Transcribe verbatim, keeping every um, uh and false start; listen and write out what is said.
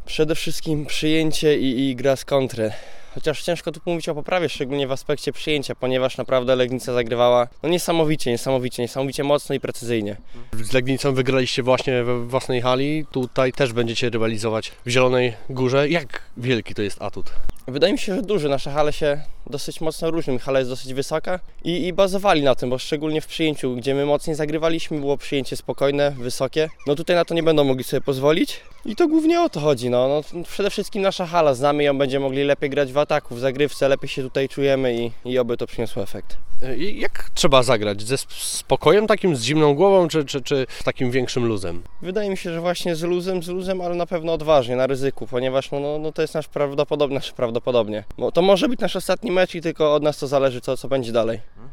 Przede wszystkim przyjęcie i, i gra z kontry. Chociaż ciężko tu mówić o poprawie, szczególnie w aspekcie przyjęcia, ponieważ naprawdę Legnica zagrywała no niesamowicie, niesamowicie, niesamowicie mocno i precyzyjnie. Z Legnicą wygraliście właśnie we własnej hali, tutaj też będziecie rywalizować w Zielonej Górze. Jak wielki to jest atut? Wydaje mi się, że duży. Nasze hale się dosyć mocno różnią. Hala jest dosyć wysoka i, i bazowali na tym, bo szczególnie w przyjęciu, gdzie my mocniej zagrywaliśmy, było przyjęcie spokojne, wysokie. No tutaj na to nie będą mogli sobie pozwolić i to głównie o to chodzi. No. No, przede wszystkim nasza hala, znamy ją, będziemy mogli lepiej grać w ataku, w zagrywce, lepiej się tutaj czujemy i, i oby to przyniosło efekt. I jak trzeba zagrać? Ze spokojem takim, z zimną głową, czy, czy, czy z takim większym luzem? Wydaje mi się, że właśnie z luzem, z luzem, ale na pewno odważnie, na ryzyku, ponieważ no, no, no to jest nasz prawdopodobnie, nasz prawdopodobnie. Bo to może być nasz ostatni mecz i tylko od nas to zależy, co, co będzie dalej.